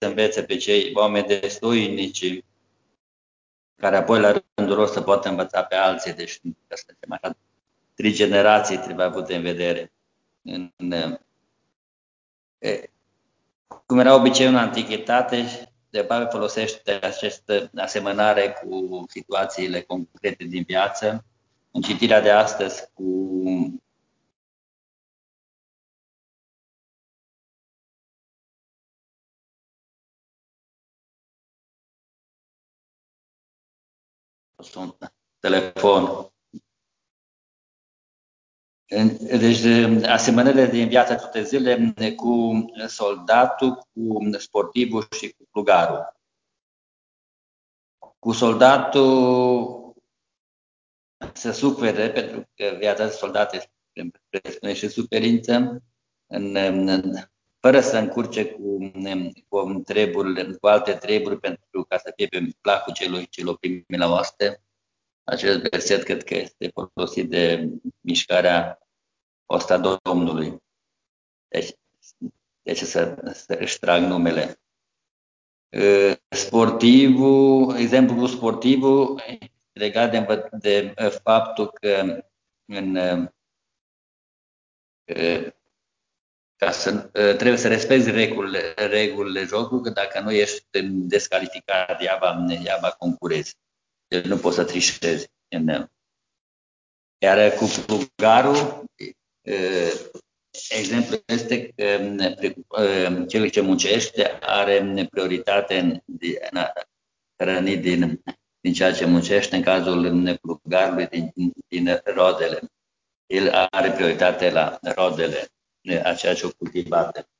învețe pe cei oameni destoinici, care apoi la rândul lor să poată învăța pe alții. Deci, așa, 3 generații trebuie avute în vedere. Cum era obiceiul în antichitate, de Pavel folosește această asemănare cu situațiile concrete din viață. În citirea de astăzi cu telefon. Deci, asemănările din viața toate zile cu soldatul, cu sportivul și cu plugarul. Cu soldatul să sufere, pentru că viața de soldat presupune și suferință, fără să încurce cu alte treburi pentru ca să fie pe placul celor primi la oaste. Acest verset cred că este folosit de mișcarea Osta Domnului. Deci să își trag numele. Exemplul sportivul legat de faptul că trebuie să respecti regulile jocului, că dacă nu ești descalificat, degeaba concurezi. Deci nu poți să trișezi. Iar cu plugarul, exemplul este că cel ce muncește are prioritate în hrănit din ceea ce muncește, în cazul plugarului din rodele. El are prioritate la rodele a ceea ce o cultivate.